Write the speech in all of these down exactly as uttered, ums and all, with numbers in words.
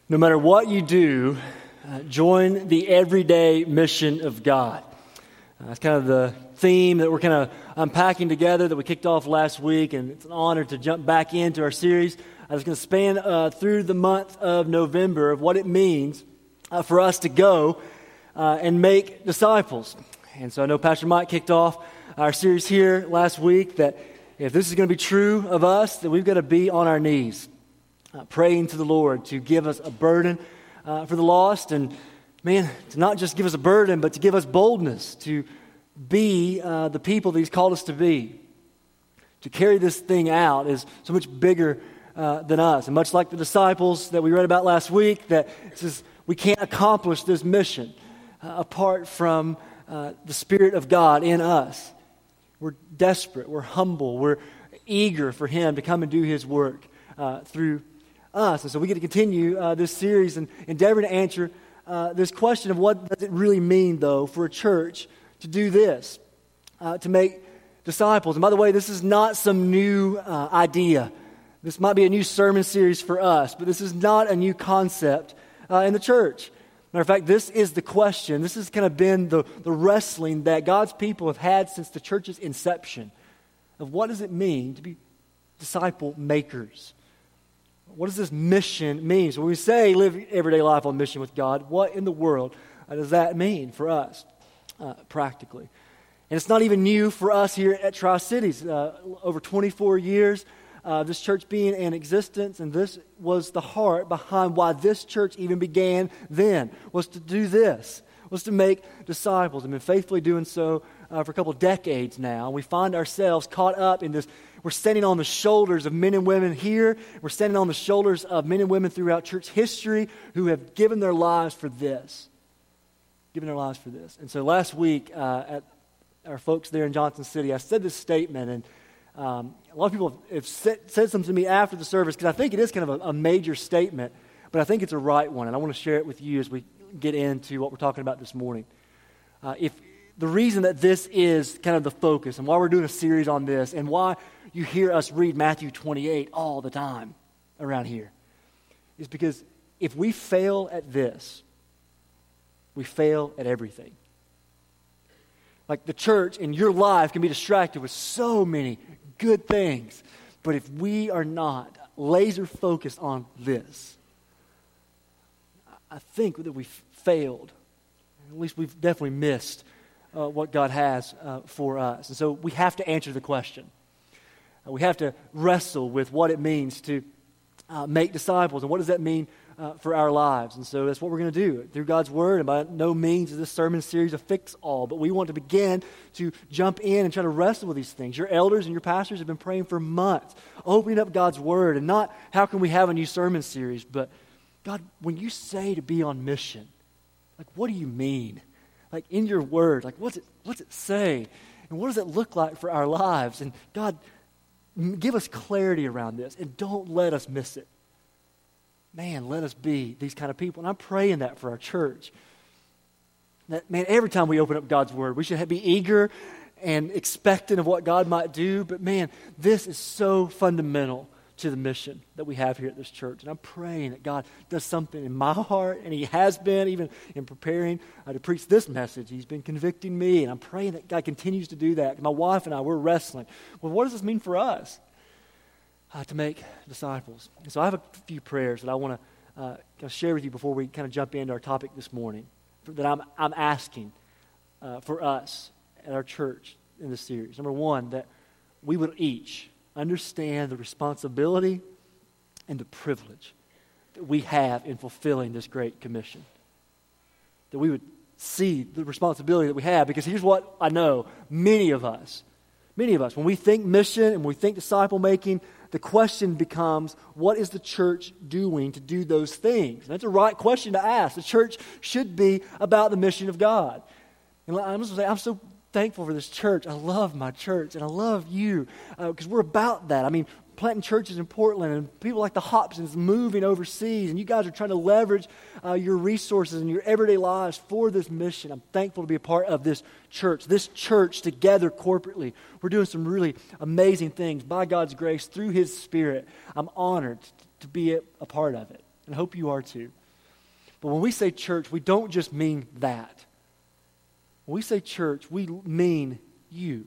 No matter what you do, uh, join the everyday mission of God. Uh, that's kind of the theme that we're kind of unpacking together that we kicked off last week, and it's an honor to jump back into our series. I was going to span uh, through the month of November of what it means uh, for us to go uh, and make disciples. And so I know Pastor Mike kicked off our series here last week that if this is going to be true of us, that we've got to be on our knees, Uh, praying to the Lord to give us a burden uh, for the lost, and man, to not just give us a burden, but to give us boldness to be uh, the people that He's called us to be. To carry this thing out is so much bigger uh, than us, and much like the disciples that we read about last week, that it says we can't accomplish this mission uh, apart from uh, the Spirit of God in us. We're desperate, we're humble, we're eager for Him to come and do His work uh, through us. And so we get to continue uh, this series and endeavor to answer uh, this question of what does it really mean, though, for a church to do this, uh, to make disciples. And by the way, this is not some new uh, idea. This might be a new sermon series for us, but this is not a new concept uh, in the church. Matter of fact, this is the question. This has kind of been the, the wrestling that God's people have had since the church's inception of what does it mean to be disciple makers. What does this mission mean? So when we say live everyday life on mission with God, what in the world uh, does that mean for us uh, practically? And it's not even new for us here at Tri-Cities. Uh, over twenty-four years, uh, this church being in existence, and this was the heart behind why this church even began then, was to do this, was to make disciples. I've been faithfully doing so uh, for a couple of decades now. And we find ourselves caught up in this. We're standing on the shoulders of men and women here. We're standing on the shoulders of men and women throughout church history who have given their lives for this. Given their lives for this. And so last week uh, at our folks there in Johnson City, I said this statement, and um, a lot of people have, have said, said something to me after the service because I think it is kind of a, a major statement, but I think it's a right one, and I want to share it with you as we get into what we're talking about this morning. Uh, if the reason that this is kind of the focus and why we're doing a series on this and why you hear us read Matthew twenty-eight all the time around here is because if we fail at this, we fail at everything. Like the church in your life can be distracted with so many good things, but if we are not laser focused on this, I think that we've failed. At least we've definitely missed uh, what God has uh, for us. And so we have to answer the question. Uh, we have to wrestle with what it means to uh, make disciples, and what does that mean uh, for our lives. And so that's what we're going to do through God's Word. And by no means is this sermon series a fix-all, but we want to begin to jump in and try to wrestle with these things. Your elders and your pastors have been praying for months, opening up God's Word, and not how can we have a new sermon series, but God, when you say to be on mission, like what do you mean? Like in your Word, like what's it, what's it say? And what does it look like for our lives? And God, give us clarity around this, and don't let us miss it. Man, let us be these kind of people. And I'm praying that for our church. That, man, every time we open up God's Word, we should be eager and expectant of what God might do. But man, this is so fundamental to the mission that we have here at this church. And I'm praying that God does something in my heart, and He has been, even in preparing uh, to preach this message. He's been convicting me, and I'm praying that God continues to do that. My wife and I, we're wrestling. Well, what does this mean for us uh, to make disciples? And so I have a few prayers that I want to uh, kind of share with you before we kind of jump into our topic this morning, for, that I'm, I'm asking uh, for us at our church in this series. Number one, that we would each understand the responsibility and the privilege that we have in fulfilling this great commission. That we would see the responsibility that we have, because here's what I know, many of us, many of us, when we think mission and we think disciple making, the question becomes, what is the church doing to do those things? And that's a right question to ask. The church should be about the mission of God. And I'm just going to say, I'm so thankful for this church. I love my church, and I love you, because uh, we're about that. I mean, planting churches in Portland, and people like the Hobsons moving overseas, and you guys are trying to leverage uh, your resources and your everyday lives for this mission. I'm thankful to be a part of this church. This church together corporately, we're doing some really amazing things by God's grace through His Spirit. I'm honored to be a, a part of it. and I hope you are too. But when we say church, we don't just mean that. When we say church, we mean you.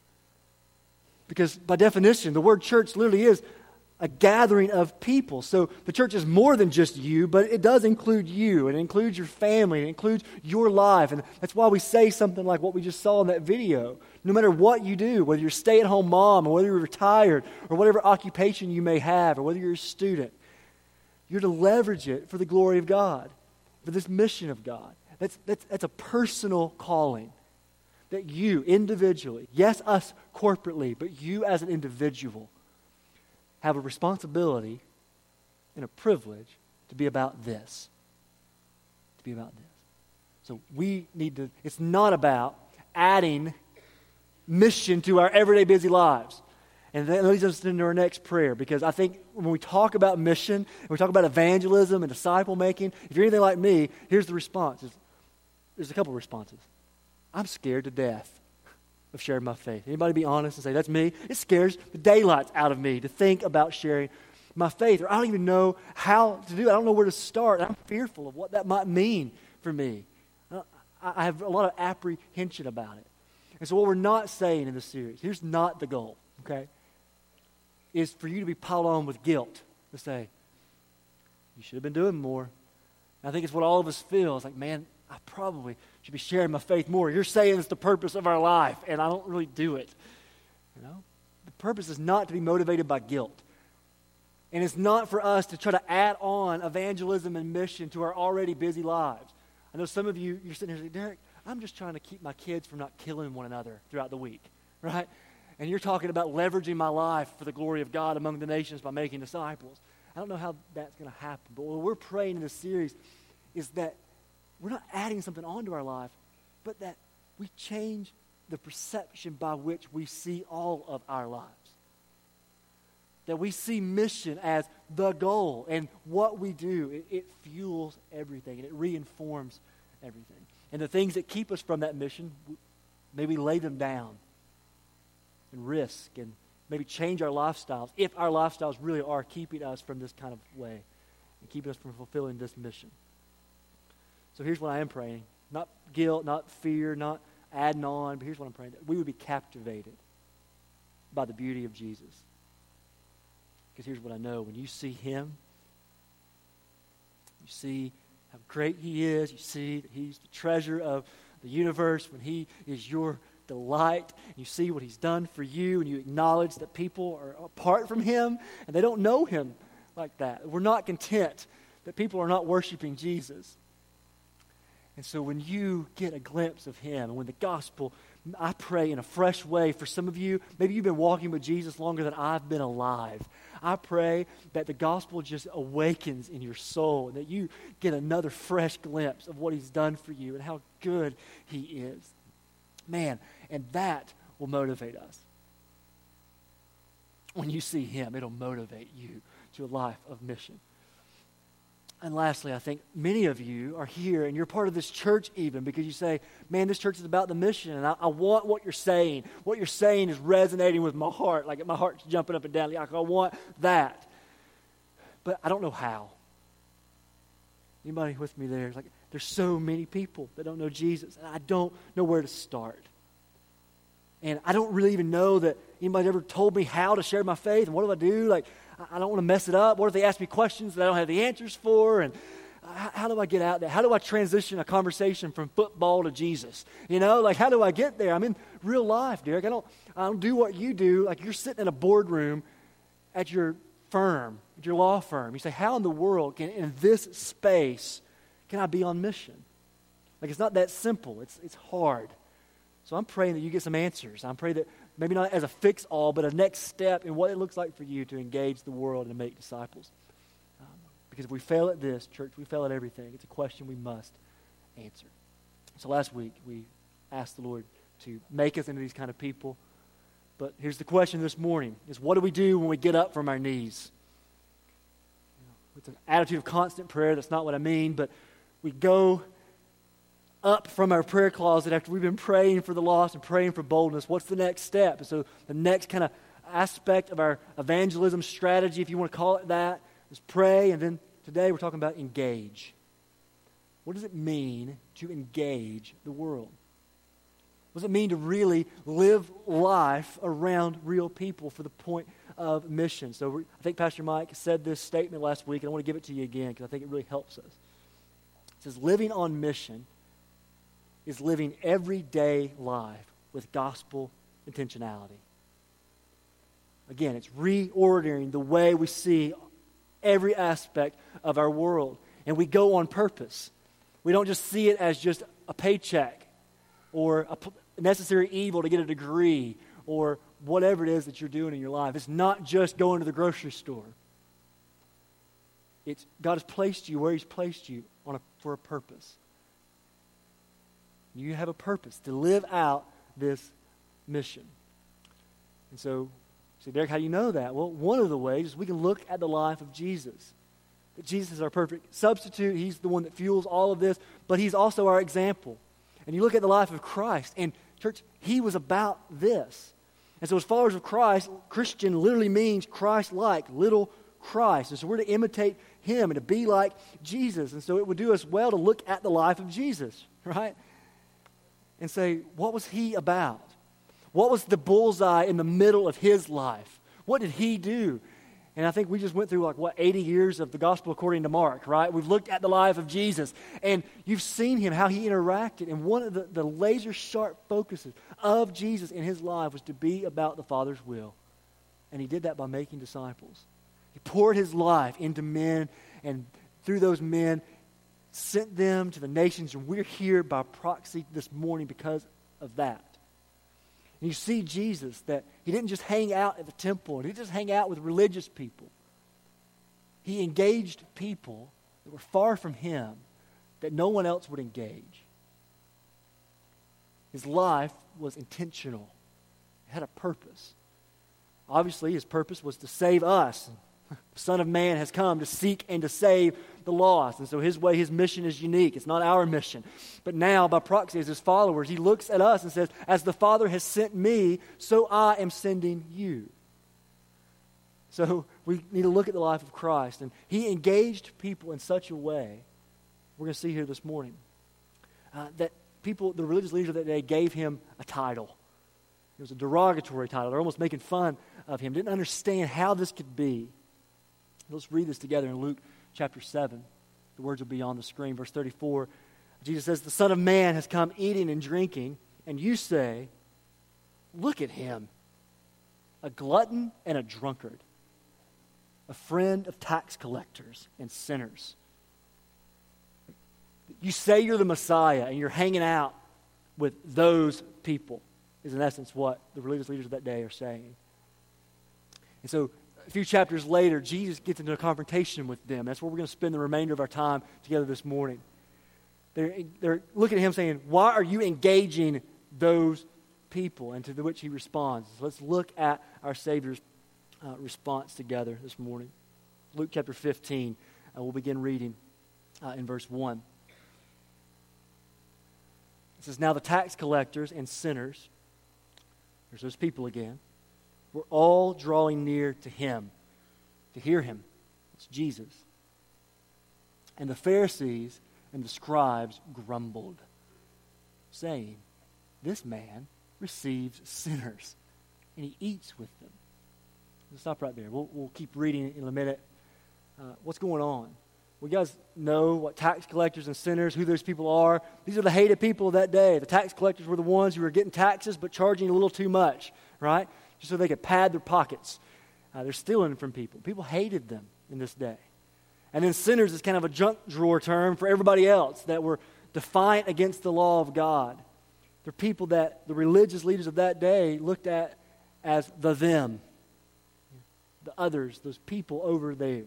Because by definition, the word church literally is a gathering of people. So the church is more than just you, but it does include you. It includes your family. It includes your life. And that's why we say something like what we just saw in that video. No matter what you do, whether you're a stay-at-home mom or whether you're retired or whatever occupation you may have or whether you're a student, you're to leverage it for the glory of God, for this mission of God. That's, that's, that's a personal calling that you individually, yes, us corporately, but you as an individual have a responsibility and a privilege to be about this. To be about this. So we need to, it's not about adding mission to our everyday busy lives. And that leads us into our next prayer, because I think when we talk about mission, and we talk about evangelism and disciple making, if you're anything like me, here's the response. There's a couple of responses. I'm scared to death of sharing my faith. Anybody be honest and say, that's me? It scares the daylights out of me to think about sharing my faith. Or I don't even know how to do it. I don't know where to start. I'm fearful of what that might mean for me. I have a lot of apprehension about it. And so what we're not saying in this series, here's not the goal, okay, is for you to be piled on with guilt. To say, you should have been doing more. And I think it's what all of us feel. It's like, man, I probably should be sharing my faith more. You're saying it's the purpose of our life, and I don't really do it. You know, the purpose is not to be motivated by guilt. And it's not for us to try to add on evangelism and mission to our already busy lives. I know some of you, you're sitting here saying, Derek, I'm just trying to keep my kids from not killing one another throughout the week, right? And you're talking about leveraging my life for the glory of God among the nations by making disciples. I don't know how that's going to happen, but what we're praying in this series is that we're not adding something onto our life, but that we change the perception by which we see all of our lives. That we see mission as the goal, and what we do, it, it fuels everything, and it reinforms everything. And the things that keep us from that mission, maybe lay them down and risk and maybe change our lifestyles if our lifestyles really are keeping us from this kind of way and keeping us from fulfilling this mission. So here's what I am praying. Not guilt, not fear, not adding on, but here's what I'm praying. That we would be captivated by the beauty of Jesus. Because here's what I know. When you see him, you see how great he is. You see that he's the treasure of the universe. When he is your delight, you see what he's done for you, and you acknowledge that people are apart from him, and they don't know him like that. We're not content that people are not worshiping Jesus. And so when you get a glimpse of him, and when the gospel, I pray in a fresh way for some of you, maybe you've been walking with Jesus longer than I've been alive. I pray that the gospel just awakens in your soul, and that you get another fresh glimpse of what he's done for you and how good he is. Man, and that will motivate us. When you see him, it'll motivate you to a life of mission. And lastly, I think many of you are here, and you're part of this church even because you say, man, this church is about the mission, and I, I want what you're saying. What you're saying is resonating with my heart, like my heart's jumping up and down. Like, I want that. But I don't know how. Anybody with me there? It's like, there's so many people that don't know Jesus, and I don't know where to start. And I don't really even know that anybody ever told me how to share my faith, and what do I do? Like, I don't want to mess it up. What if they ask me questions that I don't have the answers for? And how, how do I get out there? How do I transition a conversation from football to Jesus? You know, like, how do I get there? I'm in real life, Derek. I don't, I don't do what you do. Like, you're sitting in a boardroom at your firm, at your law firm. You say, how in the world can, in this space, can I be on mission? Like, it's not that simple. It's, it's hard. So I'm praying that you get some answers. I'm praying that maybe not as a fix-all, but a next step in what it looks like for you to engage the world and make disciples. Um, because if we fail at this, church, we fail at everything. It's a question we must answer. So last week, we asked the Lord to make us into these kind of people. But here's the question this morning, is what do we do when we get up from our knees? You know, it's an attitude of constant prayer. That's not what I mean, but we go up from our prayer closet after we've been praying for the lost and praying for boldness. What's the next step? And so the next kind of aspect of our evangelism strategy, if you want to call it that, is pray and then today we're talking about engage. What does it mean to engage the world? What does it mean to really live life around real people for the point of mission? So we're, I think Pastor Mike said this statement last week, and I want to give it to you again because I think it really helps us. It says, living on mission is living everyday life with gospel intentionality. Again, it's reordering the way we see every aspect of our world. And we go on purpose. We don't just see it as just a paycheck or a necessary evil to get a degree or whatever it is that you're doing in your life. It's not just going to the grocery store. It's God has placed you where He's placed you on a, for a purpose. You have a purpose to live out this mission. And so, so Derek, how do you know that? Well, one of the ways is we can look at the life of Jesus. That Jesus is our perfect substitute. He's the one that fuels all of this, but He's also our example. And you look at the life of Christ, and church, He was about this. And so as followers of Christ, Christian literally means Christ-like, little Christ. And so we're to imitate Him and to be like Jesus. And so it would do us well to look at the life of Jesus, right? And say, what was He about? What was the bullseye in the middle of His life? What did He do? And I think we just went through like, what, eighty years of the gospel according to Mark, right? We've looked at the life of Jesus, and you've seen Him, how He interacted. And one of the, the laser-sharp focuses of Jesus in His life was to be about the Father's will. And He did that by making disciples. He poured His life into men, and through those men, sent them to the nations. And we're here by proxy this morning because of that. And you see Jesus, that He didn't just hang out at the temple. He didn't just hang out with religious people. He engaged people that were far from Him, that no one else would engage. His life was intentional. It had a purpose. Obviously, His purpose was to save us. The Son of Man has come to seek and to save the lost. And so His way, His mission is unique. It's not our mission. But now, by proxy, as His followers, He looks at us and says, as the Father has sent me, so I am sending you. So we need to look at the life of Christ. And He engaged people in such a way, we're going to see here this morning, uh, that people, the religious leaders of that day, gave Him a title. It was a derogatory title. They're almost making fun of Him. Didn't understand how this could be. Let's read this together in Luke chapter seven. The words will be on the screen. Verse thirty-four, Jesus says, the Son of Man has come eating and drinking, and you say, look at Him, a glutton and a drunkard, a friend of tax collectors and sinners. You say you're the Messiah, and you're hanging out with those people, is in essence what the religious leaders of that day are saying. And so, a few chapters later, Jesus gets into a confrontation with them. That's where we're going to spend the remainder of our time together this morning. They're, they're looking at Him saying, why are you engaging those people? And to which He responds. So let's look at our Savior's uh, response together this morning. Luke chapter fifteen, uh, we'll begin reading uh, in verse one. It says, now the tax collectors and sinners, there's those people again, we're all drawing near to Him, to hear Him. It's Jesus. And the Pharisees and the scribes grumbled, saying, this man receives sinners, and He eats with them. We'll stop right there. We'll, we'll keep reading in a minute. Uh, what's going on? Well, you guys know what tax collectors and sinners, who those people are. These are the hated people of that day. The tax collectors were the ones who were getting taxes but charging a little too much, right? Just so they could pad their pockets. Uh, they're stealing from people. People hated them in this day. And then sinners is kind of a junk drawer term for everybody else that were defiant against the law of God. They're people that the religious leaders of that day looked at as the them, the others, those people over there.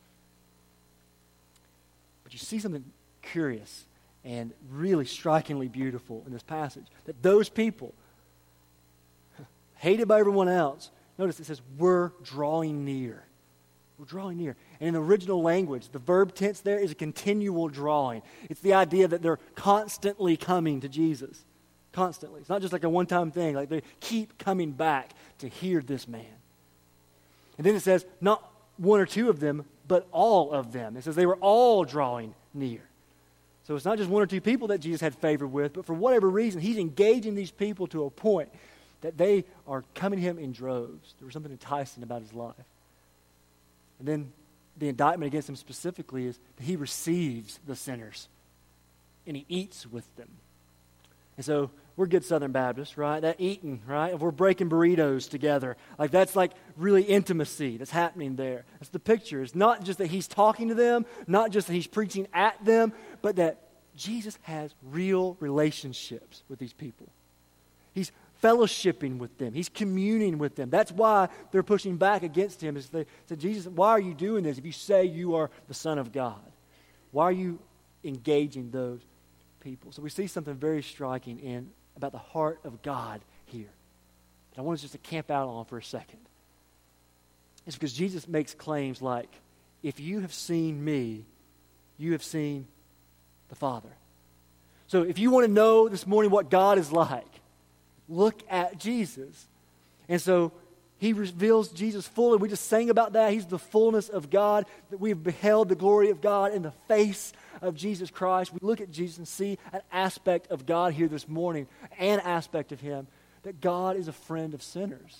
But you see something curious and really strikingly beautiful in this passage, that those people, hated by everyone else, notice it says, we're drawing near. We're drawing near. And in the original language, the verb tense there is a continual drawing. It's the idea that they're constantly coming to Jesus. Constantly. It's not just like a one-time thing. Like they keep coming back to hear this man. And then it says, not one or two of them, but all of them. It says they were all drawing near. So it's not just one or two people that Jesus had favor with, but for whatever reason, he's engaging these people to a point that they are coming to him in droves. There was something enticing about his life. And then the indictment against him specifically is that he receives the sinners and he eats with them. And so we're good Southern Baptists, right? That eating, right? If we're breaking burritos together, like that's like really intimacy that's happening there. That's the picture. It's not just that he's talking to them, not just that he's preaching at them, but that Jesus has real relationships with these people. He's fellowshipping with them. He's communing with them. That's why they're pushing back against him. Is they said, Jesus, why are you doing this if you say you are the Son of God? Why are you engaging those people? So we see something very striking in about the heart of God here. And I want us just to camp out on for a second. It's because Jesus makes claims like, if you have seen me, you have seen the Father. So if you want to know this morning what God is like, look at Jesus. And so he reveals Jesus fully. We just sang about that. He's the fullness of God, that we have beheld the glory of God in the face of Jesus Christ. We look at Jesus and see an aspect of God here this morning, an aspect of him, that God is a friend of sinners.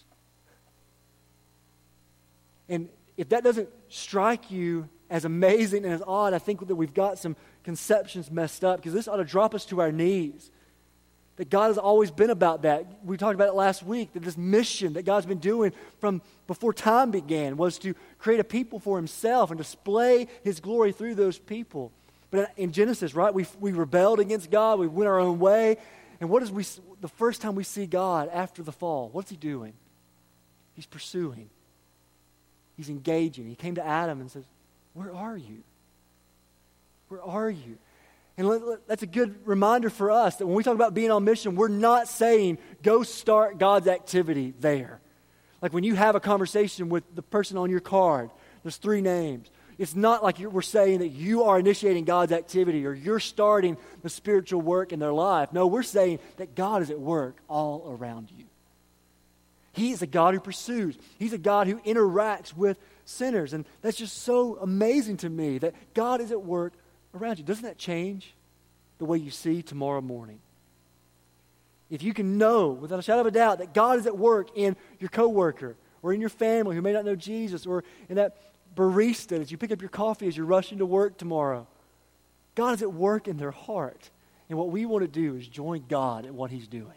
And if that doesn't strike you as amazing and as odd, I think that we've got some conceptions messed up, because this ought to drop us to our knees. That God has always been about that. We talked about it last week, that this mission that God's been doing from before time began was to create a people for himself and display his glory through those people. But in Genesis, right, we we rebelled against God, we went our own way. And what is we, the first time we see God after the fall, what's he doing? He's pursuing. He's engaging. He came to Adam and says, where are you? Where are you? And let, let, that's a good reminder for us that when we talk about being on mission, we're not saying go start God's activity there. Like when you have a conversation with the person on your card, there's three names. It's not like you're, we're saying that you are initiating God's activity or you're starting the spiritual work in their life. No, we're saying that God is at work all around you. He is a God who pursues. He's a God who interacts with sinners. And that's just so amazing to me that God is at work around you. Doesn't that change the way you see tomorrow morning? If you can know without a shadow of a doubt that God is at work in your coworker or in your family who may not know Jesus, or in that barista as you pick up your coffee as you're rushing to work tomorrow, God is at work in their heart. And what we want to do is join God in what he's doing.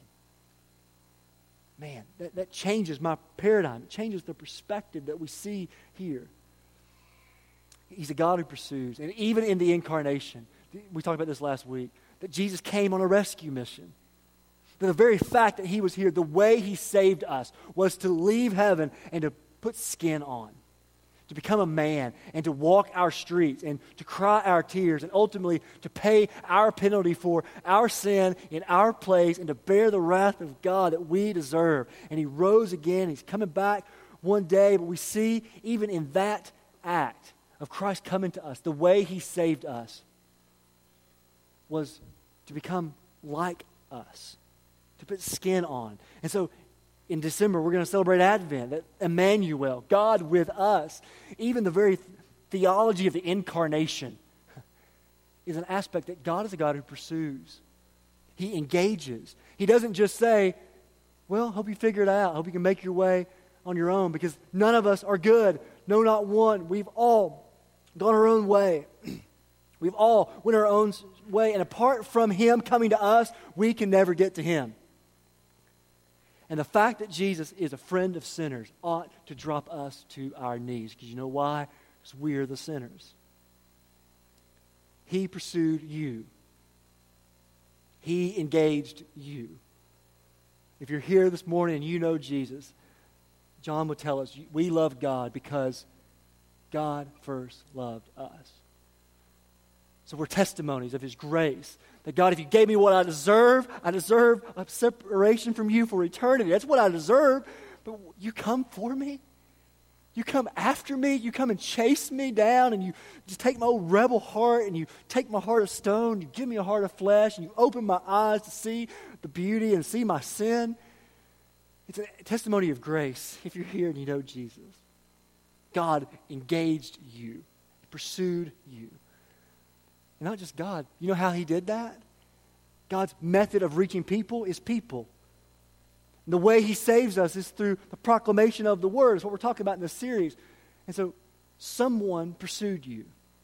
Man, that, that changes my paradigm. It changes the perspective that we see here. He's a God who pursues. And even in the incarnation, we talked about this last week, that Jesus came on a rescue mission. That the very fact that he was here, the way he saved us, was to leave heaven and to put skin on. To become a man and to walk our streets and to cry our tears and ultimately to pay our penalty for our sin in our place and to bear the wrath of God that we deserve. And he rose again. He's coming back one day. But we see even in that act of Christ coming to us, the way he saved us was to become like us, to put skin on. And so in December, we're going to celebrate Advent, that Emmanuel, God with us. Even the very th- theology of the incarnation is an aspect that God is a God who pursues. He engages. He doesn't just say, well, hope you figure it out. Hope you can make your way on your own, because none of us are good. No, not one. We've all gone our own way. We've all went our own way. And apart from him coming to us, we can never get to him. And the fact that Jesus is a friend of sinners ought to drop us to our knees. Because you know why? Because we're the sinners. He pursued you. He engaged you. If you're here this morning and you know Jesus, John would tell us, we love God because God first loved us. So we're testimonies of his grace. That God, if you gave me what I deserve, I deserve a separation from you for eternity. That's what I deserve. But you come for me? You come after me? You come and chase me down, and you just take my old rebel heart and you take my heart of stone, you give me a heart of flesh, and you open my eyes to see the beauty and see my sin. It's a testimony of grace if you're here and you know Jesus. God engaged you. pursued you. And not just God. You know how he did that? God's method of reaching people is people. And the way he saves us is through the proclamation of the word. It's what we're talking about in this series. And so someone pursued you.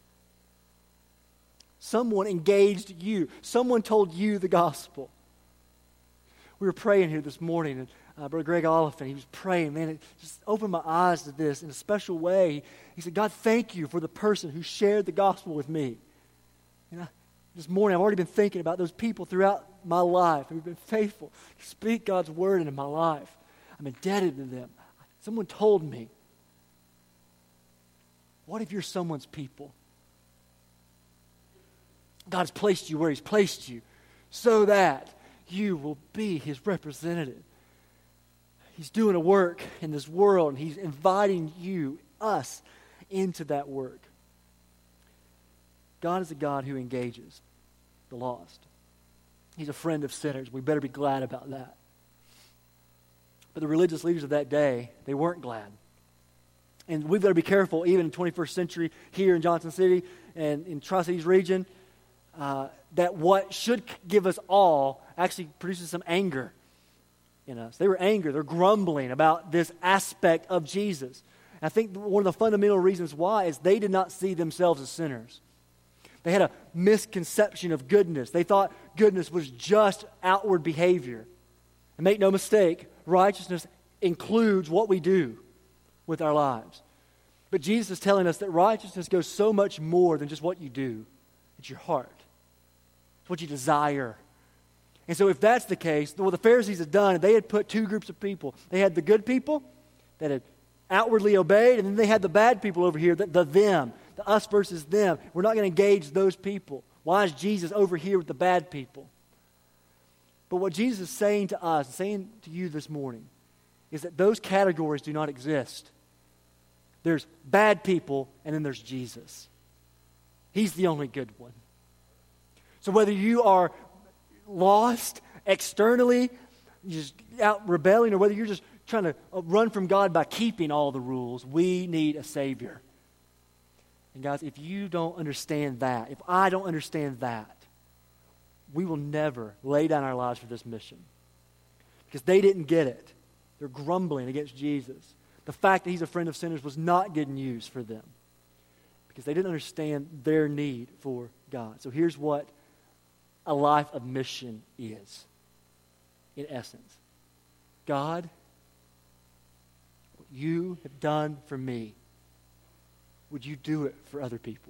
Someone engaged you. Someone told you the gospel. We were praying here this morning, and uh, Brother Greg Oliphant, he was praying, man, it just opened my eyes to this in a special way. He said, God, thank you for the person who shared the gospel with me. And I, this morning, I've already been thinking about those people throughout my life who've been faithful to speak God's word into my life. I'm indebted to them. Someone told me, what if you're someone's people? God's placed you where he's placed you so that you will be his representative. He's doing a work in this world, and he's inviting you, us, into that work. God is a God who engages the lost. He's a friend of sinners. We better be glad about that. But the religious leaders of that day, they weren't glad. And we've got to be careful, even in the twenty-first century, here in Johnson City and in Tri-Cities region, uh, that what should give us all actually produces some anger in us. They were angry. They're grumbling about this aspect of Jesus. And I think one of the fundamental reasons why is they did not see themselves as sinners. They had a misconception of goodness. They thought goodness was just outward behavior. And make no mistake, righteousness includes what we do with our lives. But Jesus is telling us that righteousness goes so much more than just what you do. It's your heart. It's what you desire. And so if that's the case, what the Pharisees had done, they had put two groups of people. They had the good people that had outwardly obeyed, and then they had the bad people over here, the, the them, the us versus them. We're not going to engage those people. Why is Jesus over here with the bad people? But what Jesus is saying to us, saying to you this morning, is that those categories do not exist. There's bad people, and then there's Jesus. He's the only good one. So whether you are lost externally, just out rebelling, or whether you're just trying to run from God by keeping all the rules, we need a Savior. And guys, if you don't understand that, if I don't understand that, we will never lay down our lives for this mission. Because they didn't get it. They're grumbling against Jesus. The fact that he's a friend of sinners was not good news for them. Because they didn't understand their need for God. So here's what a life of mission is, in essence. God, what you have done for me, would you do it for other people?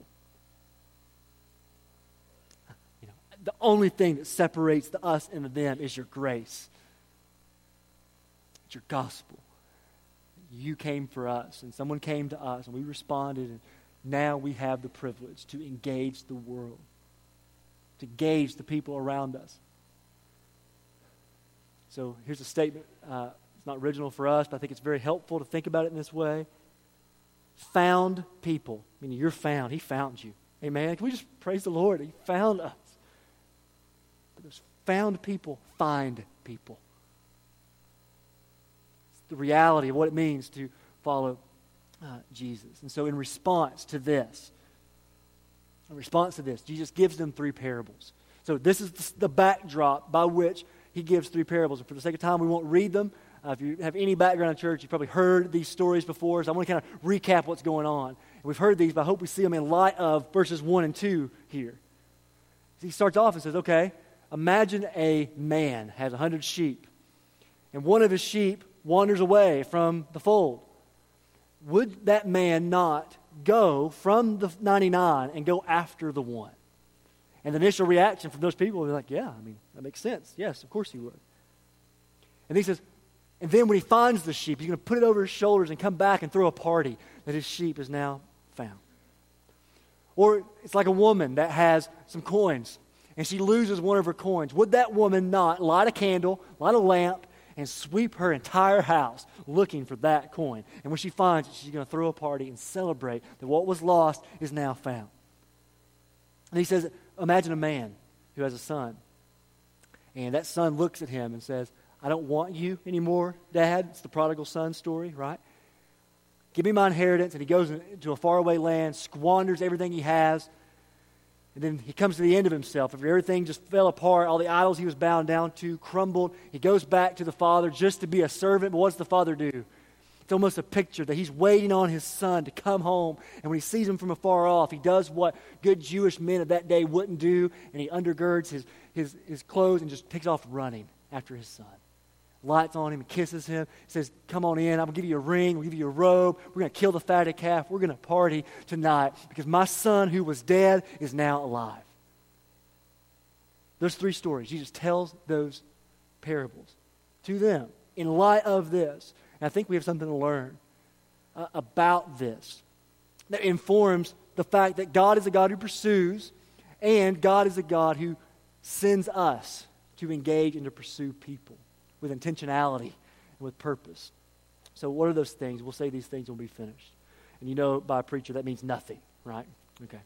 You know, the only thing that separates the us and the them is your grace. It's your gospel. You came for us, and someone came to us, and we responded, and now we have the privilege to engage the world, to gauge the people around us. So here's a statement. Uh, it's not original for us, but I think it's very helpful to think about it in this way. Found people. Meaning you're found. He found you. Amen. Can we just praise the Lord? He found us. But those found people find people. It's the reality of what it means to follow uh, Jesus. And so in response to this, in response to this, Jesus gives them three parables. So this is the backdrop by which he gives three parables. And for the sake of time, we won't read them. Uh, if you have any background in church, you've probably heard these stories before. So I want to kind of recap what's going on. And we've heard these, but I hope we see them in light of verses one and two here. He starts off and says, okay, imagine a man has a hundred sheep, and one of his sheep wanders away from the fold. Would that man not go from the ninety-nine and go after the one? And the initial reaction from those people would be like, yeah, I mean, that makes sense. Yes, of course he would. And he says, and then when he finds the sheep, he's going to put it over his shoulders and come back and throw a party that his sheep is now found. Or it's like a woman that has some coins, and she loses one of her coins. Would that woman not light a candle, light a lamp, and sweep her entire house looking for that coin? And when she finds it, she's going to throw a party and celebrate that what was lost is now found. And he says, imagine a man who has a son, and that son looks at him and says, I don't want you anymore, Dad. It's the prodigal son story, right? give me my inheritance, and he goes into a faraway land, squanders everything he has, and then he comes to the end of himself. After everything just fell apart, all the idols he was bound down to crumbled, he goes back to the Father just to be a servant. But what does the Father do? It's almost a picture that he's waiting on his son to come home, and when he sees him from afar off, he does what good Jewish men of that day wouldn't do, and he undergirds his, his, his clothes and just takes off running after his son. Lights on him and kisses him, says, come on in, I'm going to give you a ring, we'll give you a robe, we're going to kill the fatted calf, we're going to party tonight because my son who was dead is now alive. Those three stories, Jesus tells those parables to them in light of this. And I think we have something to learn uh, about this that informs the fact that God is a God who pursues, and God is a God who sends us to engage and to pursue people with intentionality and with purpose. So what are those things? We'll say these things when we finish. And you know, by a preacher, that means nothing, right? Okay.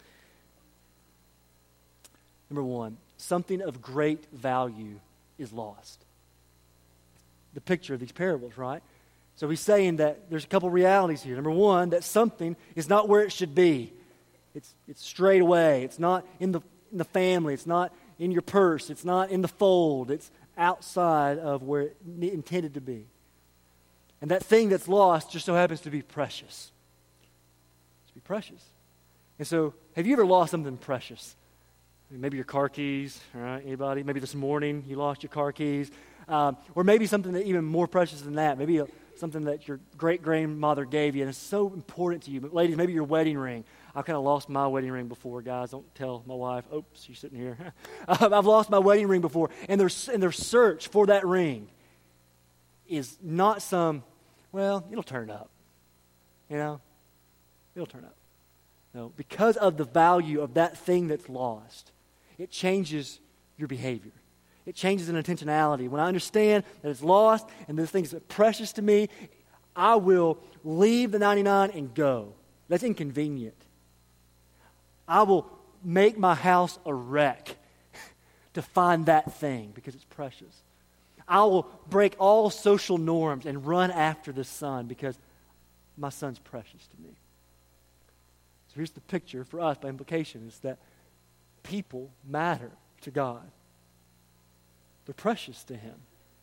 Number one, something of great value is lost. The picture of these parables, right? So he's saying that there's a couple realities here. Number one, that something is not where it should be. It's it's strayed away. It's not in the in the family. It's not in your purse. It's not in the fold. It's outside of where it intended to be. And that thing that's lost just so happens to be precious. To be precious. And so, have you ever lost something precious? Maybe your car keys, all right? Anybody? Maybe this morning you lost your car keys. Um, or maybe something that even more precious than that. Maybe a, something that your great-grandmother gave you, and it's so important to you. But ladies, maybe your wedding ring. I've kind of lost my wedding ring before, guys. Don't tell my wife. Oops, she's sitting here. I've lost my wedding ring before. And their, and their search for that ring is not some, well, it'll turn up. You know? It'll turn up. No, because of the value of that thing that's lost, it changes your behavior. It changes an intentionality. When I understand that it's lost and this thing is precious to me, I will leave the ninety-nine and go. That's inconvenient. I will make my house a wreck to find that thing because it's precious. I will break all social norms and run after this son because my son's precious to me. So here's the picture for us by implication is that people matter to God. They're precious to him.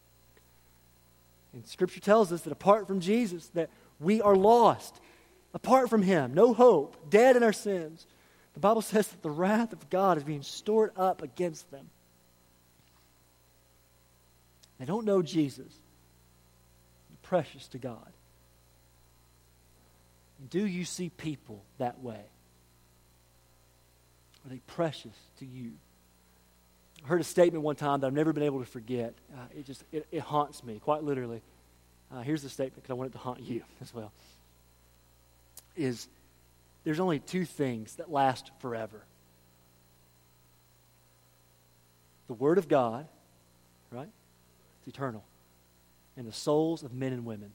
And Scripture tells us that apart from Jesus, that we are lost. Apart from him, no hope, dead in our sins. The Bible says that the wrath of God is being stored up against them. They don't know Jesus. They're precious to God. Do you see people that way? Are they precious to you? I heard a statement one time that I've never been able to forget. Uh, it just, it, it haunts me, quite literally. Uh, here's the statement, because I want it to haunt you as well. Is there's only two things that last forever. The Word of God, right? It's eternal. And the souls of men and women.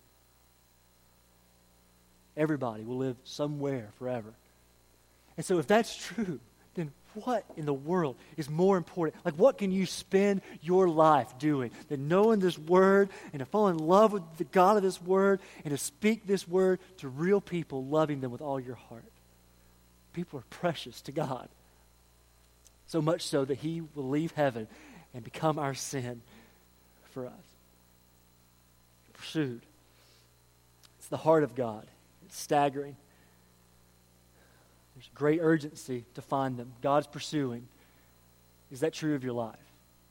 Everybody will live somewhere forever. And so if that's true, then what in the world is more important? Like, what can you spend your life doing than knowing this Word and to fall in love with the God of this Word and to speak this Word to real people, loving them with all your heart? People are precious to God. So much so that he will leave heaven and become our sin for us. Pursued. It's the heart of God. It's staggering. There's great urgency to find them. God's pursuing. Is that true of your life?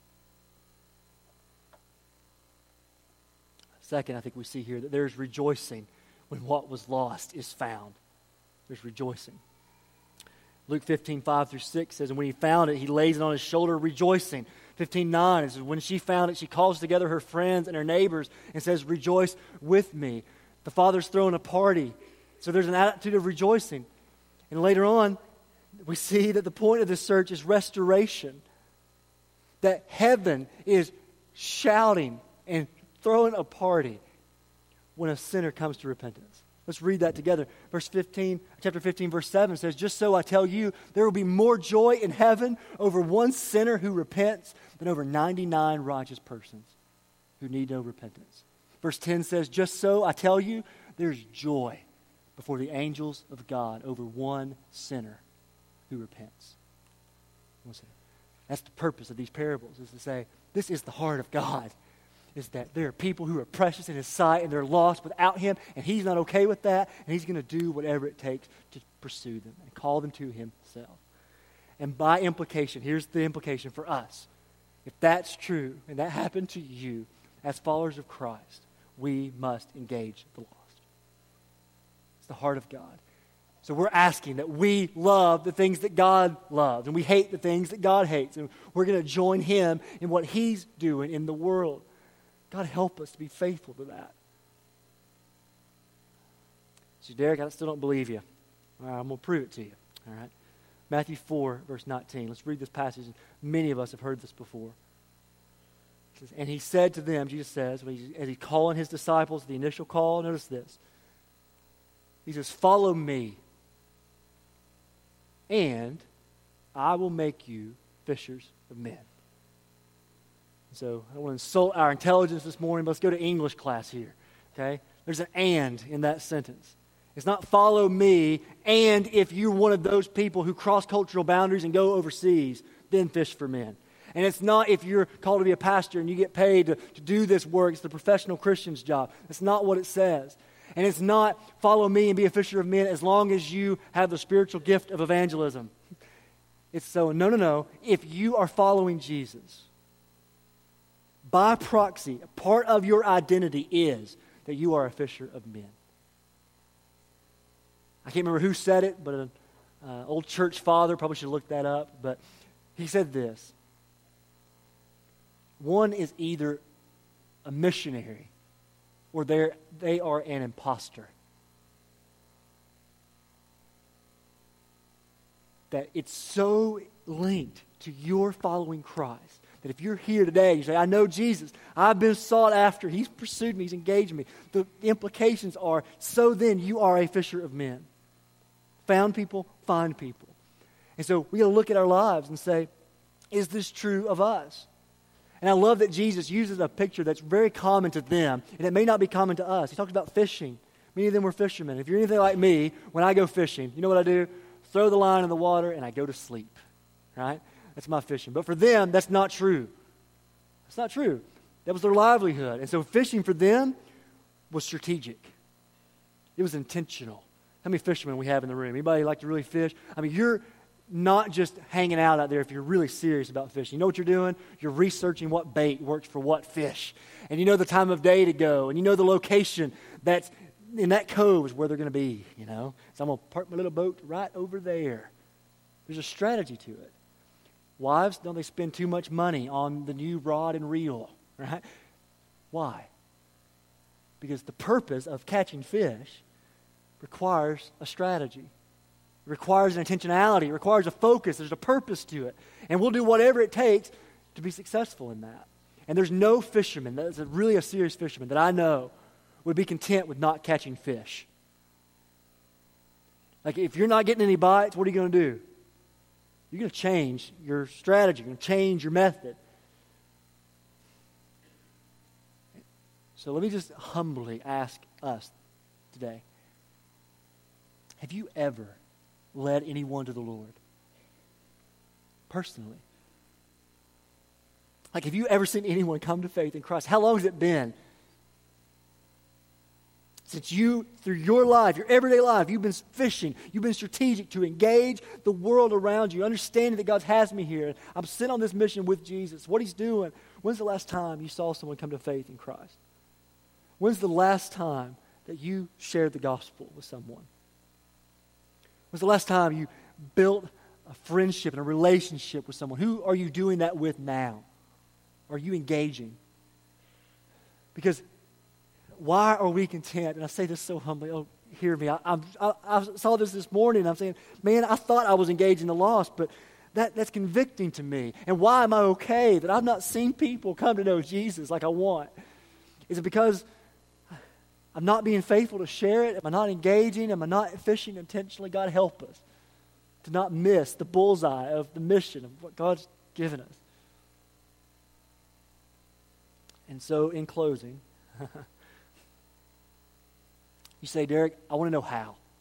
Second, I think we see here that there's rejoicing when what was lost is found. There's rejoicing. Luke fifteen, five through six says, and when he found it, he lays it on his shoulder rejoicing. fifteen, nine, it says, when she found it, she calls together her friends and her neighbors and says, rejoice with me. The father's throwing a party. So there's an attitude of rejoicing. And later on, we see that the point of this search is restoration. That heaven is shouting and throwing a party when a sinner comes to repentance. Let's read that together. Verse fifteen, chapter fifteen, verse seven says, just so I tell you, there will be more joy in heaven over one sinner who repents than over ninety-nine righteous persons who need no repentance. Verse ten says, just so I tell you, there's joy before the angels of God over one sinner who repents. That's the purpose of these parables, is to say, this is the heart of God, is that there are people who are precious in His sight and they're lost without Him, and He's not okay with that, and He's going to do whatever it takes to pursue them and call them to Himself. And by implication, here's the implication for us. If that's true, and that happened to you, as followers of Christ, we must engage the lost. It's the heart of God. So we're asking that we love the things that God loves, and we hate the things that God hates, and we're going to join Him in what He's doing in the world. God, help us to be faithful to that. So, Derek, I still don't believe you. All right, I'm going to prove it to you. All right, Matthew four, verse nineteen. Let's read this passage. Many of us have heard this before. It says, and He said to them, Jesus says, as He's calling His disciples, the initial call, notice this. He says, follow me, and I will make you fishers of men. So I don't want to insult our intelligence this morning, but let's go to English class here, okay? There's an and in that sentence. It's not follow me, and if you're one of those people who cross cultural boundaries and go overseas, then fish for men. And it's not if you're called to be a pastor and you get paid to, to do this work. It's the professional Christian's job. That's not what it says. And it's not follow me and be a fisher of men as long as you have the spiritual gift of evangelism. It's so, no, no, no. If you are following Jesus, by proxy, part of your identity is that you are a fisher of men. I can't remember who said it, but an uh, old church father, probably should look that up, but he said this. One is either a missionary or they're, they are an imposter. That it's so linked to your following Christ that if you're here today, you say, I know Jesus, I've been sought after, He's pursued me, He's engaged me. The implications are, so then you are a fisher of men. Found people, find people. And so we got to look at our lives and say, is this true of us? And I love that Jesus uses a picture that's very common to them, and it may not be common to us. He talks about fishing. Many of them were fishermen. If you're anything like me, when I go fishing, you know what I do? Throw the line in the water, and I go to sleep. Right? That's my fishing. But for them, that's not true. That's not true. That was their livelihood. And so fishing for them was strategic. It was intentional. How many fishermen we have in the room? Anybody like to really fish? I mean, you're not just hanging out out there if you're really serious about fishing. You know what you're doing? You're researching what bait works for what fish. And you know the time of day to go. And you know the location that's in that cove is where they're going to be, you know. So I'm going to park my little boat right over there. There's a strategy to it. Wives, don't they spend too much money on the new rod and reel, right? Why? Because the purpose of catching fish requires a strategy. It requires an intentionality. It requires a focus. There's a purpose to it. And we'll do whatever it takes to be successful in that. And there's no fisherman, that's a really a serious fisherman, that I know would be content with not catching fish. Like if you're not getting any bites, what are you going to do? You're going to change your strategy. You're going to change your method. So let me just humbly ask us today. Have you ever led anyone to the Lord? Personally. Like, have you ever seen anyone come to faith in Christ? How long has it been since you, through your life, your everyday life, you've been fishing, you've been strategic to engage the world around you, understanding that God has me here. I'm sent on this mission with Jesus. What He's doing. When's the last time you saw someone come to faith in Christ? When's the last time that you shared the gospel with someone? When's the last time you built a friendship and a relationship with someone? Who are you doing that with now? Are you engaging? Because why are we content? And I say this so humbly. Oh, hear me. I, I, I saw this this morning. And I'm saying, man, I thought I was engaging the lost, but that, that's convicting to me. And why am I okay that I've not seen people come to know Jesus like I want? Is it because I'm not being faithful to share it? Am I not engaging? Am I not fishing intentionally? God, help us to not miss the bullseye of the mission of what God's given us. And so, in closing, you say, Derek, I want to know how.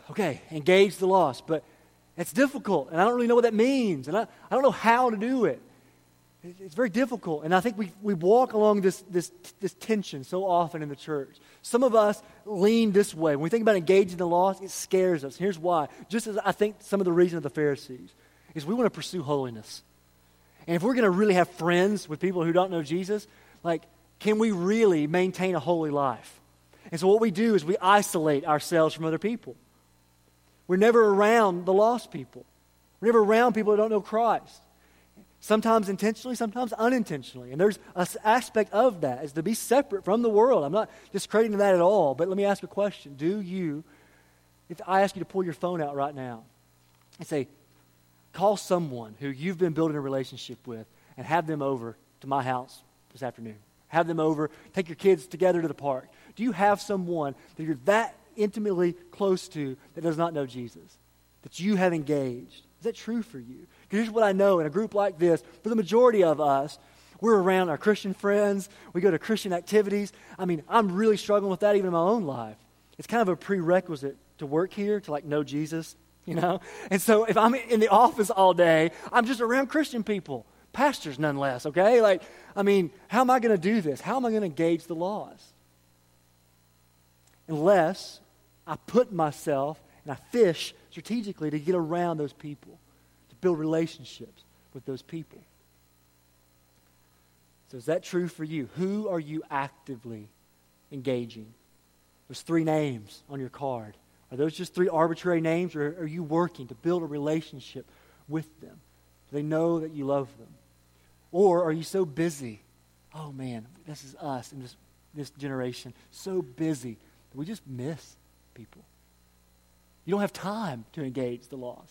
okay, engage the lost, but it's difficult, and I don't really know what that means, and I, I don't know how to do it. It's very difficult, and I think we, we walk along this, this, this tension so often in the church. Some of us lean this way. When we think about engaging the lost, it scares us. Here's why. Just as I think some of the reason of the Pharisees is we want to pursue holiness. And if we're going to really have friends with people who don't know Jesus, like, can we really maintain a holy life? And so what we do is we isolate ourselves from other people. We're never around the lost people. We're never around people who don't know Christ. Sometimes intentionally, sometimes unintentionally. And there's an aspect of that is to be separate from the world. I'm not discrediting that at all, but let me ask a question. Do you, if I ask you to pull your phone out right now and say, call someone who you've been building a relationship with and have them over to my house this afternoon. Have them over, take your kids together to the park. Do you have someone that you're that intimately close to that does not know Jesus, that you have engaged? Is that true for you? Because here's what I know in a group like this, for the majority of us, we're around our Christian friends. We go to Christian activities. I mean, I'm really struggling with that even in my own life. It's kind of a prerequisite to work here, to like know Jesus, you know? And so if I'm in the office all day, I'm just around Christian people, pastors nonetheless, okay? Like, I mean, how am I going to do this? How am I going to engage the lost? Unless I put myself and I fish strategically to get around those people, to build relationships with those people. So is that true for you? Who are you actively engaging? There's three names on your card. Are those just three arbitrary names, or are you working to build a relationship with them? Do they know that you love them? Or are you so busy? Oh man, this is us in this, this generation, so busy that we just miss people. You don't have time to engage the lost.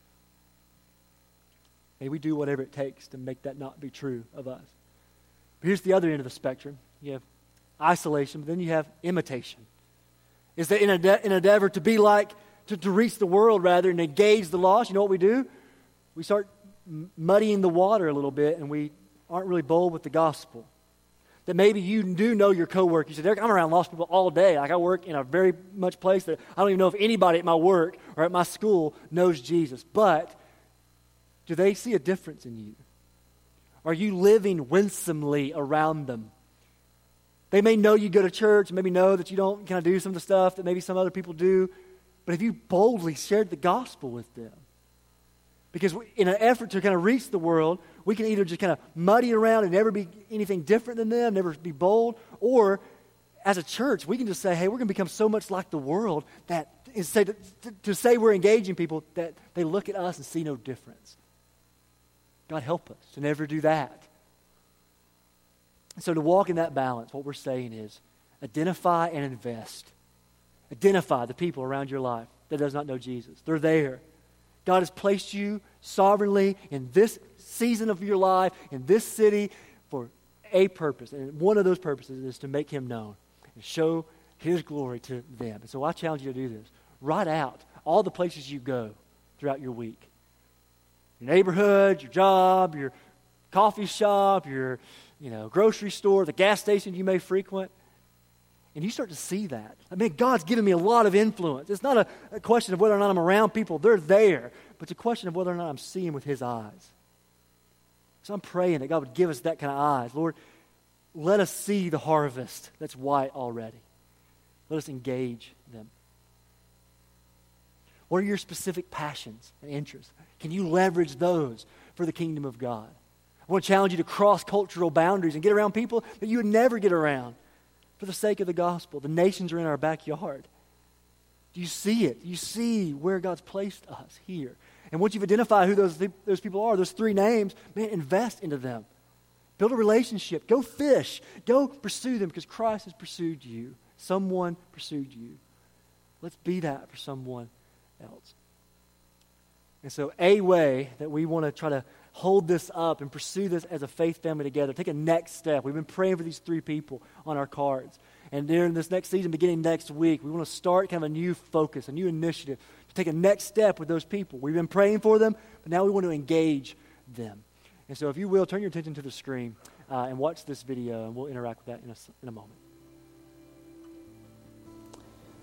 May we do whatever it takes to make that not be true of us. But here's the other end of the spectrum. You have isolation, but then you have imitation. Is that in an ade- an endeavor to be like, to, to reach the world rather and engage the lost, you know what we do? We start m- muddying the water a little bit, and we aren't really bold with the gospel. That maybe you do know your coworker. You say, Derek, I'm around lost people all day. Like I work in a very much place that I don't even know if anybody at my work or at my school knows Jesus. But do they see a difference in you? Are you living winsomely around them? They may know you go to church, maybe know that you don't kind of do some of the stuff that maybe some other people do. But have you boldly shared the gospel with them? Because we, in an effort to kind of reach the world, we can either just kind of muddy around and never be anything different than them, never be bold, or as a church, we can just say, hey, we're going to become so much like the world that instead to, to, to say we're engaging people, that they look at us and see no difference. God help us to never do that. So to walk in that balance, what we're saying is identify and invest. Identify the people around your life that does not know Jesus. They're there. God has placed you sovereignly in this season of your life, in this city, for a purpose. And one of those purposes is to make Him known and show His glory to them. And so I challenge you to do this. Write out all the places you go throughout your week. Your neighborhood, your job, your coffee shop, your you know, grocery store, the gas station you may frequent. And you start to see that. I mean, God's given me a lot of influence. It's not a, a question of whether or not I'm around people. They're there. But it's a question of whether or not I'm seeing with His eyes. So I'm praying that God would give us that kind of eyes. Lord, let us see the harvest that's white already. Let us engage them. What are your specific passions and interests? Can you leverage those for the kingdom of God? I want to challenge you to cross cultural boundaries and get around people that you would never get around. For the sake of the gospel, the nations are in our backyard. Do you see it? Do you see where God's placed us here? And once you've identified who those, those people are, those three names, man, invest into them. Build a relationship. Go fish. Go pursue them because Christ has pursued you. Someone pursued you. Let's be that for someone else. And so a way that we want to try to hold this up and pursue this as a faith family together, take a next step. We've been praying for these three people on our cards. And during this next season, beginning next week, we want to start kind of a new focus, a new initiative to take a next step with those people. We've been praying for them, but now we want to engage them. And so if you will, turn your attention to the screen uh, and watch this video, and we'll interact with that in a, in a moment.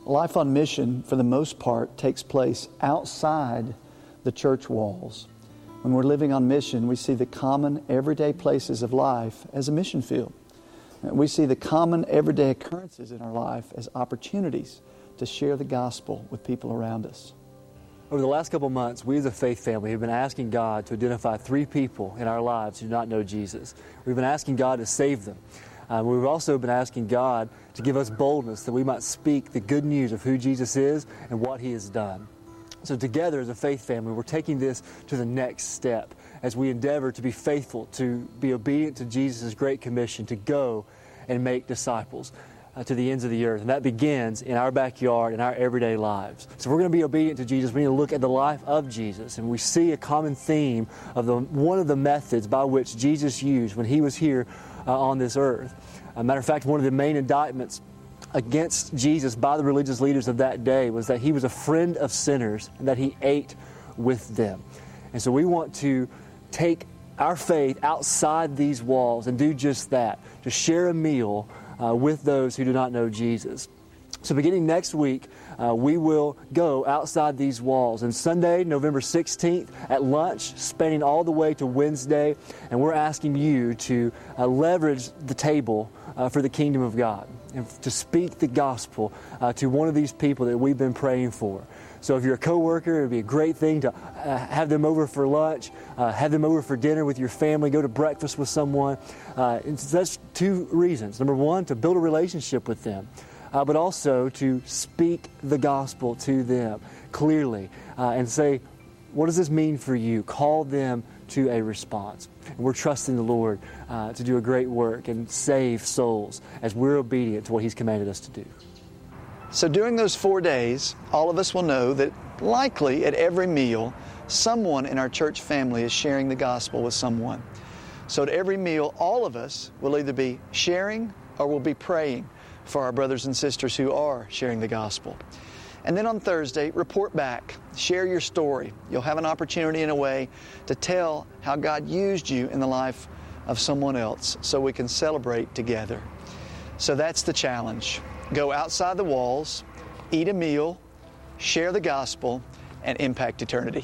life on mission, for the most part, takes place outside the church walls. When we're living on mission, we see the common, everyday places of life as a mission field. We see the common, everyday occurrences in our life as opportunities to share the gospel with people around us. Over the last couple months, we as a faith family have been asking God to identify three people in our lives who do not know Jesus. We've been asking God to save them. Um, we've also been asking God to give us boldness that we might speak the good news of who Jesus is and what He has done. So together as a faith family, we're taking this to the next step as we endeavor to be faithful, to be obedient to Jesus' great commission, to go and make disciples uh, to the ends of the earth. And that begins in our backyard, in our everyday lives. So if we're going to be obedient to Jesus, we need to look at the life of Jesus. And we see a common theme of the one of the methods by which Jesus used when He was here uh, on this earth. As a matter of fact, one of the main indictments against Jesus by the religious leaders of that day was that He was a friend of sinners and that He ate with them. And so we want to take our faith outside these walls and do just that, to share a meal uh, with those who do not know Jesus. So beginning next week, uh, we will go outside these walls. And Sunday, November sixteenth, at lunch, spanning all the way to Wednesday, and we're asking you to uh, leverage the table uh, for the kingdom of God and to speak the gospel uh, to one of these people that we've been praying for. So if you're a coworker, it would be a great thing to uh, have them over for lunch, uh, have them over for dinner with your family, go to breakfast with someone. Uh, and that's two reasons. Number one, to build a relationship with them, uh, but also to speak the gospel to them clearly uh, and say, what does this mean for you? Call them to a response. And we're trusting the Lord uh, to do a great work and save souls as we're obedient to what He's commanded us to do. So during those four days, all of us will know that likely at every meal, someone in our church family is sharing the gospel with someone. So at every meal, all of us will either be sharing or will be praying for our brothers and sisters who are sharing the gospel. And then on Thursday, report back. Share your story. You'll have an opportunity in a way to tell how God used you in the life of someone else so we can celebrate together. So that's the challenge. Go outside the walls, eat a meal, share the gospel, and impact eternity.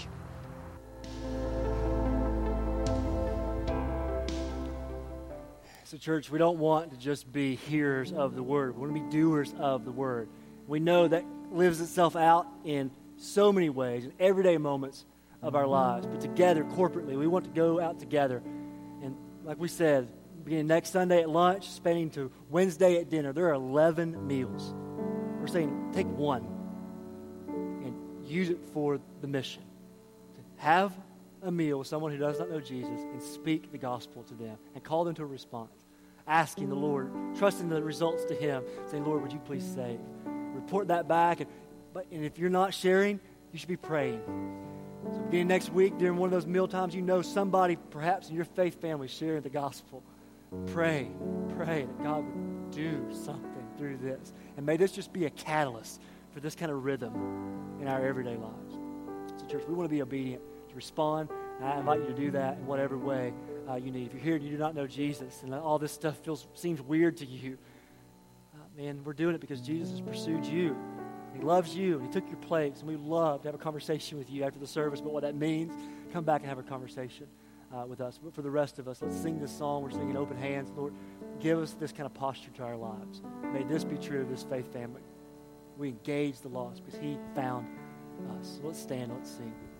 So church, we don't want to just be hearers of the Word. We want to be doers of the Word. We know that lives itself out in so many ways, in everyday moments of our lives. But together, corporately, we want to go out together. And like we said, beginning next Sunday at lunch, spanning to Wednesday at dinner, there are eleven meals. We're saying take one and use it for the mission. To have a meal with someone who does not know Jesus and speak the gospel to them and call them to a response. Asking the Lord, trusting the results to Him, saying, Lord, would you please save? Report that back. And, but, and if you're not sharing, you should be praying. So beginning next week, during one of those meal times, you know somebody perhaps in your faith family sharing the gospel. Pray, pray that God would do something through this. And may this just be a catalyst for this kind of rhythm in our everyday lives. So church, we want to be obedient to respond. And I invite you to do that in whatever way uh, you need. If you're here and you do not know Jesus and all this stuff feels seems weird to you, uh, man, we're doing it because Jesus has pursued you. He loves you, and He took your place, and we'd love to have a conversation with you after the service about what that means. Come back and have a conversation uh, with us. But for the rest of us, let's sing this song. We're singing Open Hands. Lord, give us this kind of posture to our lives. May this be true of this faith family. We engage the lost because He found us. So let's stand, let's sing.